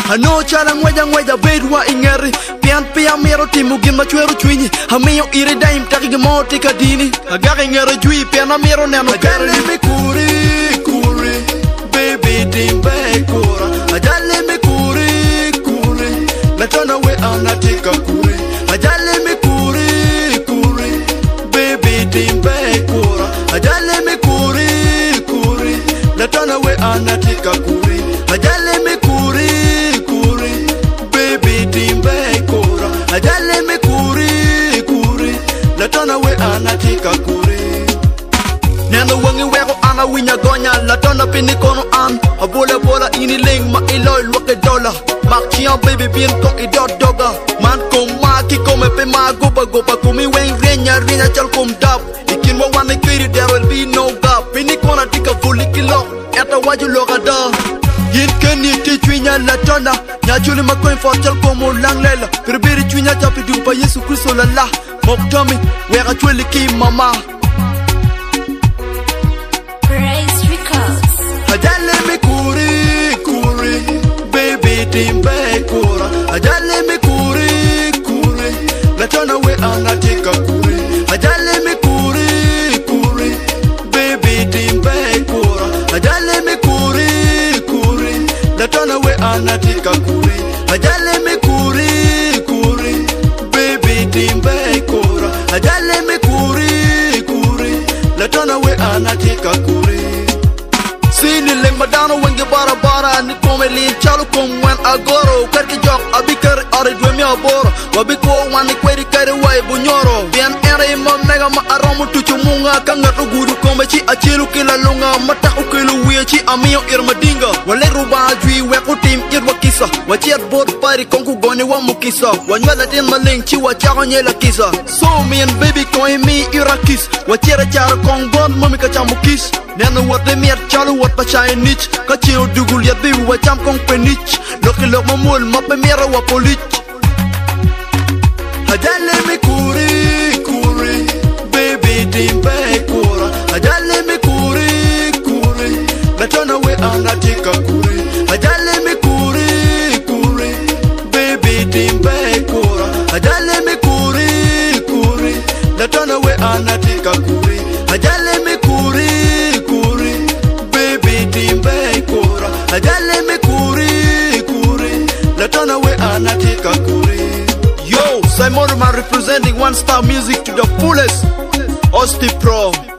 Hano chala ngweja bedwa ingeri pian pia mero timu gima chweru chwinyi hamiyo ire daim taki gimo tika dini agaka ingeri jwi pian mero neno ajale me kuri baby dimbe kura ajale me kuri natona we anatika kuri ajale me kuri baby dimbe kura ajale me kuri natona we anatika kuri ajale me kuri baby dimbe kura ajale me kuri natona we anatika kuri neno wangi weko ana winya gonya latona pini kono an abola ini ling ma iloy loke dola makia baby bien ko idot doga man kom ma ki kom pe ma gopa kumi wen renya chal kom dab ikin mo wan kiri there will be no gap pini kona tika vuli kilo eta waju loga da yin keni ti twinya latona nyachuli makoin for chal kom langlela perbiri twinya tapi dumpa Yesu Kristo la mok tomi weka chuli ki mama ajale me kuri baby dimbe kura ajale me kuri latona we anatika kuri ajale me kuri baby dimbe kura ajale me kuri latona we anatika kuri ajale me kuri baby dimbe kura ajale me kuri latona we anatika kuri Sini leng madano wengi bara ni komeli chalo kom wen agoro karki jok abikar ore dwemi aboro wabiko wani kweri kare wai bunyoro bien ere mo mega ma aromu tuchu munga kangatu gudu komechi achilu kila lunga mata ukilu wiechi amiyo irmadinga wale ruba jwi weku tim irwa kisa wachiat bod pari konku goni wa mukisa wanyala tin maling chi wachago nyela kisa so me and baby koi mi irakis wachira chara kong bod mami kachamukis neno wate miat chalu wat pa chai nich kachio dugul ya biwi wacham kong penich loki lok mamul mape mera wa polich ajale me kuri baby dimbe kura ajale me kuri latona we anatika kuri ajale me kuri baby dimbe kura ajale me kuri latona we anatika kuri ajale me kuri baby dimbe kura ajale me kuri latona we anatika kuri. Yo, Simon man representing One Star Music to the fullest. Osti Pro.